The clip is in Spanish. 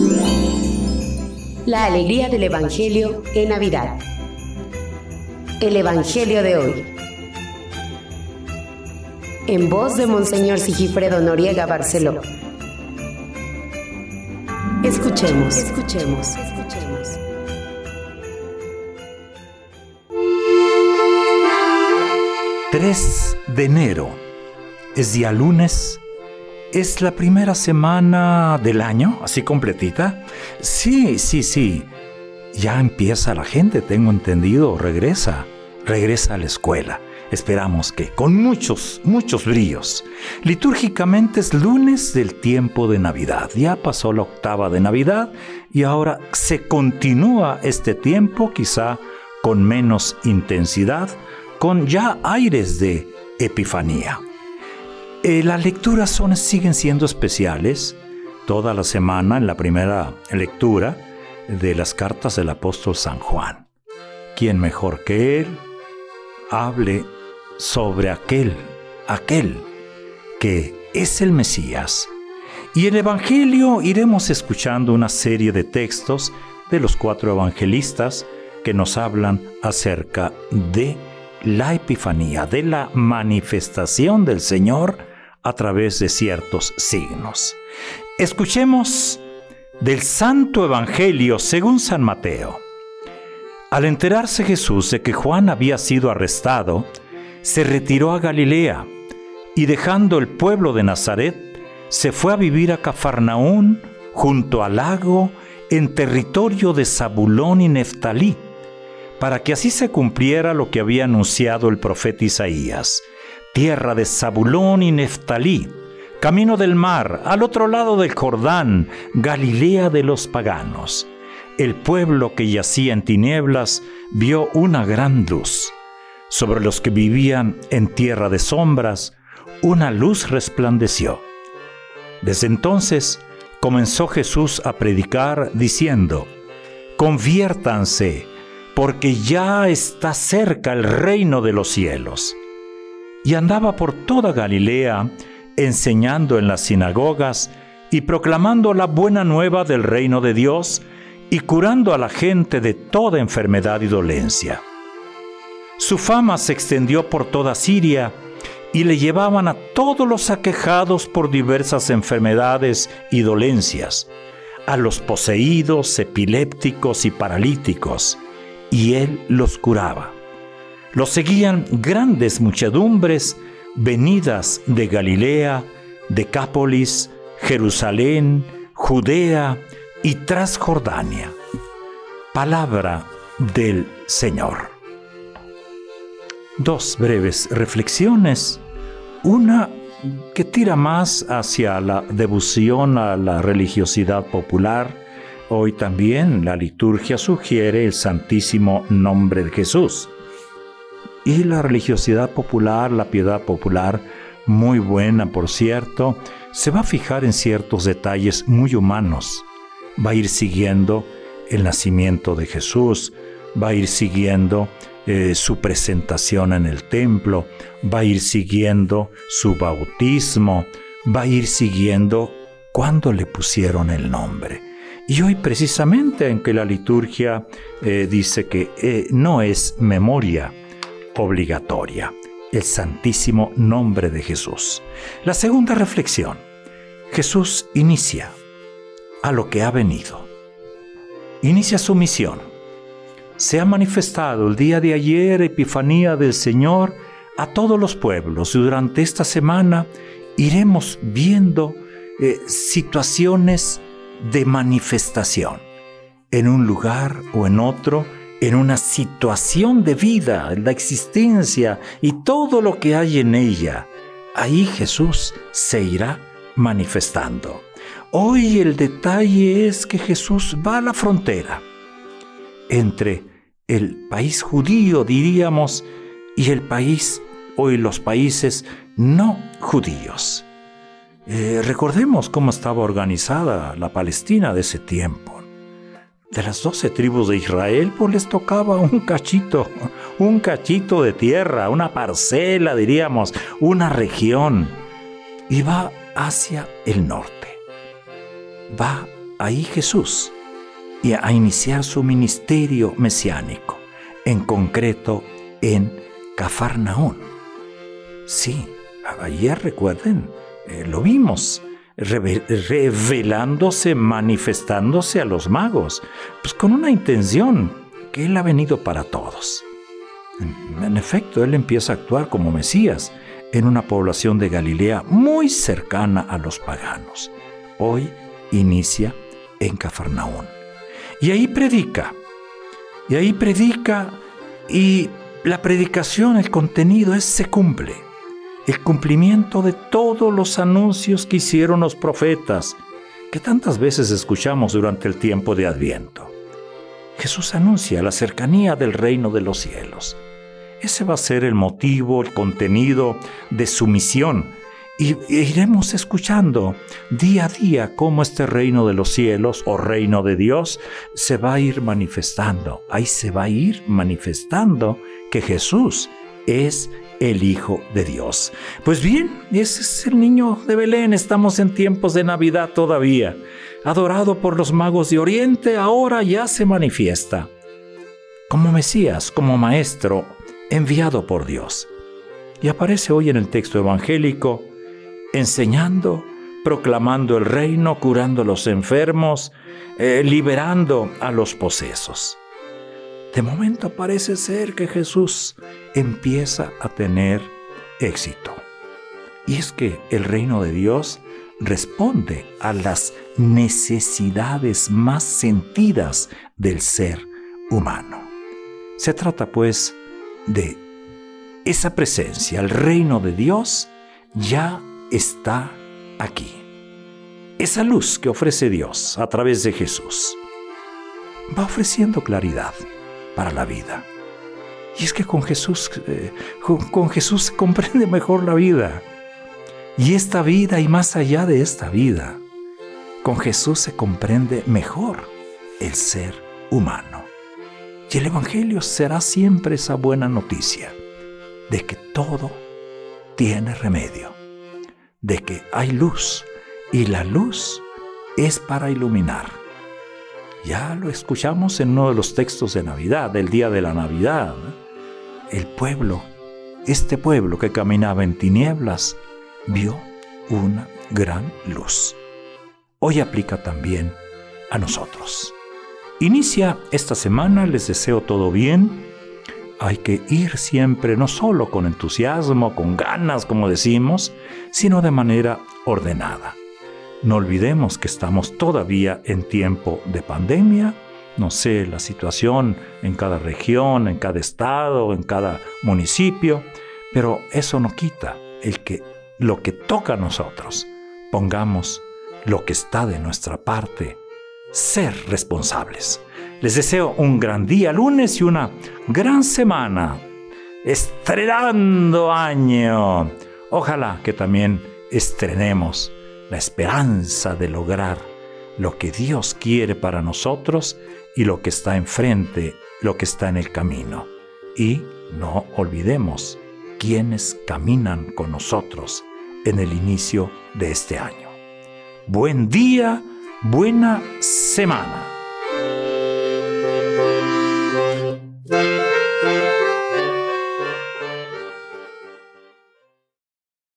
La alegría del Evangelio en Navidad. El Evangelio de hoy. En voz de Monseñor Sigifredo Noriega Barceló. Escuchemos. 3 de enero. Es día lunes. ¿Es la primera semana del año? ¿Así completita? Sí. Ya empieza la gente, tengo entendido, regresa a la escuela. Esperamos que con muchos brillos. Litúrgicamente es lunes del tiempo de Navidad. Ya pasó la octava de Navidad y ahora se continúa este tiempo, quizá con menos intensidad, con ya aires de Epifanía. Las lecturas siguen siendo especiales. Toda la semana, en la primera lectura de las cartas del apóstol San Juan. ¿Quién mejor que él hable sobre aquel que es el Mesías? Y en el Evangelio iremos escuchando una serie de textos de los 4 evangelistas que nos hablan acerca de la Epifanía, de la manifestación del Señor a través de ciertos signos. Escuchemos del Santo Evangelio según San Mateo. Al enterarse Jesús de que Juan había sido arrestado, se retiró a Galilea y dejando el pueblo de Nazaret, se fue a vivir a Cafarnaún, junto al lago, en territorio de Zabulón y Neftalí, para que así se cumpliera lo que había anunciado el profeta Isaías: tierra de Zabulón y Neftalí, camino del mar, al otro lado del Jordán, Galilea de los paganos. El pueblo que yacía en tinieblas vio una gran luz. Sobre los que vivían en tierra de sombras, una luz resplandeció. Desde entonces comenzó Jesús a predicar diciendo: conviértanse, porque ya está cerca el reino de los cielos. Y andaba por toda Galilea, enseñando en las sinagogas y proclamando la buena nueva del reino de Dios y curando a la gente de toda enfermedad y dolencia. Su fama se extendió por toda Siria y le llevaban a todos los aquejados por diversas enfermedades y dolencias, a los poseídos, epilépticos y paralíticos, y él los curaba. Los seguían grandes muchedumbres venidas de Galilea, Decápolis, Jerusalén, Judea y Transjordania. Palabra del Señor. 2 breves reflexiones. Una que tira más hacia la devoción a la religiosidad popular. Hoy también la liturgia sugiere el santísimo nombre de Jesús. Y la religiosidad popular, la piedad popular, muy buena por cierto, se va a fijar en ciertos detalles muy humanos. Va a ir siguiendo el nacimiento de Jesús, va a ir siguiendo su presentación en el templo, va a ir siguiendo su bautismo, va a ir siguiendo cuándo le pusieron el nombre. Y hoy precisamente en que la liturgia dice que no es memoria obligatoria, el santísimo nombre de Jesús. La segunda reflexión: Jesús inicia a lo que ha venido. Inicia su misión. Se ha manifestado el día de ayer, Epifanía del Señor, a todos los pueblos. Y durante esta semana iremos viendo situaciones de manifestación en un lugar o en otro, en una situación de vida, en la existencia y todo lo que hay en ella. Ahí Jesús se irá manifestando. Hoy el detalle es que Jesús va a la frontera entre el país judío, diríamos, y el país, hoy los países no judíos. Recordemos cómo estaba organizada la Palestina de ese tiempo. De las 12 tribus de Israel, pues les tocaba un cachito de tierra, una parcela, diríamos, una región. Y va hacia el norte, va ahí Jesús y a iniciar su ministerio mesiánico, en concreto en Cafarnaún. Sí, ayer recuerden, lo vimos, revelándose, manifestándose a los magos, pues con una intención, que Él ha venido para todos. En efecto, Él empieza a actuar como Mesías en una población de Galilea muy cercana a los paganos. Hoy inicia en Cafarnaún. Y ahí predica. Y la predicación, el contenido se cumple. El cumplimiento de todos los anuncios que hicieron los profetas, que tantas veces escuchamos durante el tiempo de Adviento. Jesús anuncia la cercanía del reino de los cielos. Ese va a ser el motivo, el contenido de su misión. Y iremos escuchando día a día cómo este reino de los cielos o reino de Dios se va a ir manifestando. Ahí se va a ir manifestando que Jesús es el Hijo de Dios. Pues bien, ese es el niño de Belén. Estamos en tiempos de Navidad todavía. Adorado por los magos de Oriente, ahora ya se manifiesta como Mesías, como Maestro, enviado por Dios. Y aparece hoy en el texto evangélico, enseñando, proclamando el reino, curando a los enfermos, liberando a los posesos. De momento parece ser que Jesús empieza a tener éxito. Y es que el reino de Dios responde a las necesidades más sentidas del ser humano. Se trata, pues, de esa presencia. El reino de Dios ya está aquí. Esa luz que ofrece Dios a través de Jesús va ofreciendo claridad para la vida. Y es que con Jesús se comprende mejor la vida. Y esta vida y más allá de esta vida, con Jesús se comprende mejor el ser humano. Y el Evangelio será siempre esa buena noticia de que todo tiene remedio, de que hay luz y la luz es para iluminar. Ya lo escuchamos en uno de los textos de Navidad, del día de la Navidad. El pueblo, este pueblo que caminaba en tinieblas, vio una gran luz. Hoy aplica también a nosotros. Inicia esta semana, les deseo todo bien. Hay que ir siempre, no solo con entusiasmo, con ganas, como decimos, sino de manera ordenada. No olvidemos que estamos todavía en tiempo de pandemia. No sé la situación en cada región, en cada estado, en cada municipio, pero eso no quita el que lo que toca a nosotros, pongamos lo que está de nuestra parte, ser responsables. Les deseo un gran día lunes y una gran semana, estrenando año. Ojalá que también estrenemos la esperanza de lograr lo que Dios quiere para nosotros y lo que está enfrente, lo que está en el camino. Y no olvidemos quienes caminan con nosotros en el inicio de este año. Buen día, buena semana.